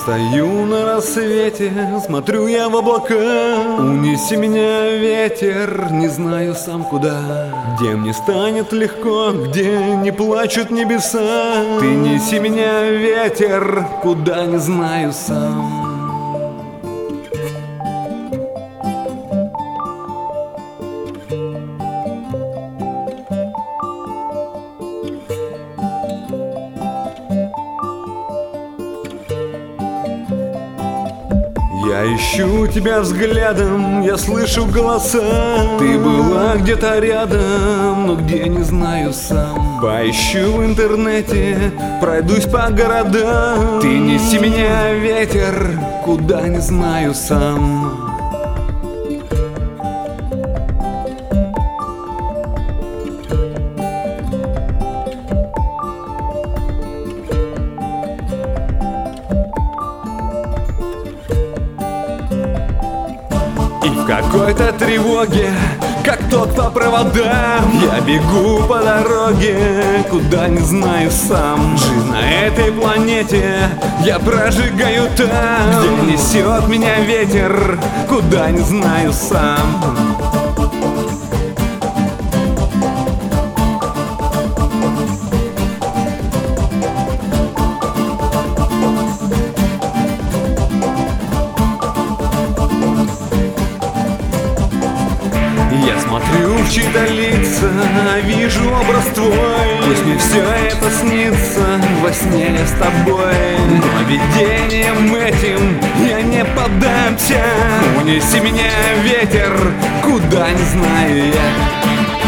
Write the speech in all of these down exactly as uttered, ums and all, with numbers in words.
стою на рассвете, смотрю я в облака. Унеси меня, ветер, не знаю сам куда. Где мне станет легко, где не плачут небеса. Ты неси меня, ветер, куда не знаю сам. Я ищу тебя взглядом, я слышу голоса. Ты была где-то рядом, но где не знаю сам. Поищу в интернете, пройдусь по городам. Ты неси меня, ветер, куда не знаю сам. В какой-то тревоге, как тот по проводам, я бегу по дороге, куда не знаю сам. Жизнь на этой планете я прожигаю там, где несет меня ветер, куда не знаю сам. Я смотрю в чьи-то лица, вижу образ твой. Пусть мне все это снится, во сне я с тобой. Но видением этим я не поддамся. Унеси меня, ветер, куда не знаю я.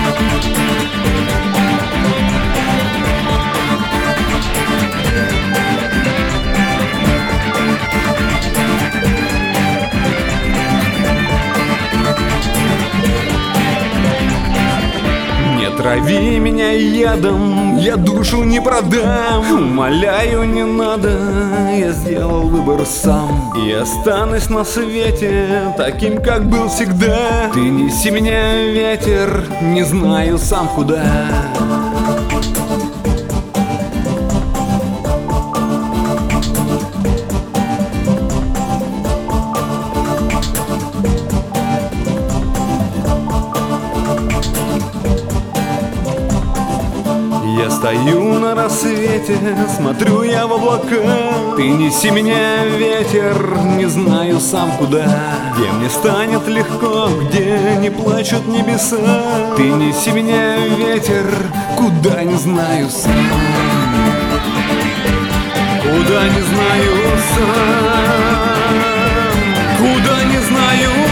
Трави меня ядом, я душу не продам. Умоляю, не надо, я сделал выбор сам. И останусь на свете таким, как был всегда. Ты неси меня, ветер, не знаю сам куда. Я стою на рассвете, смотрю я в облака. Ты неси меня, ветер, не знаю сам куда. Где мне станет легко, где не плачут небеса. Ты неси меня, ветер, куда не знаю сам. Куда не знаю сам. Куда не знаю